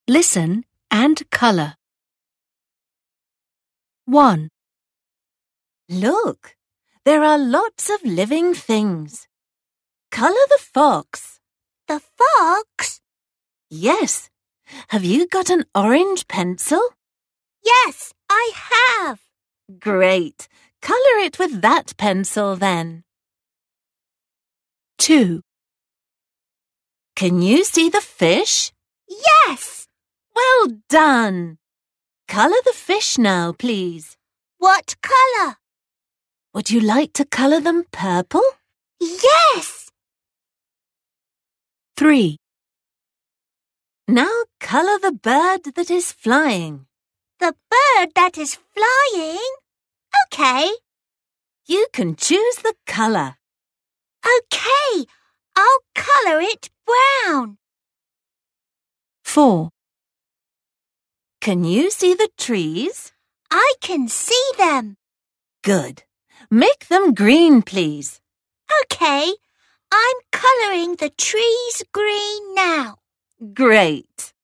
Listen and colour. 1. Look, there are lots of living things. Colour the fox. The fox? Yes. Have you got an orange pencil? Yes, I have. Great. Colour it with that pencil then. 2. Can you see the fish? Yes. Well done. Colour the fish now, please. What colour? Would you like to colour them purple? Yes. 3. Now colour the bird that is flying. The bird that is flying? Okay. You can choose the colour. Okay, I'll colour it brown. 4. Can you see the trees? I can see them. Good. Make them green, please. Okay, I'm colouring the trees green now. Great.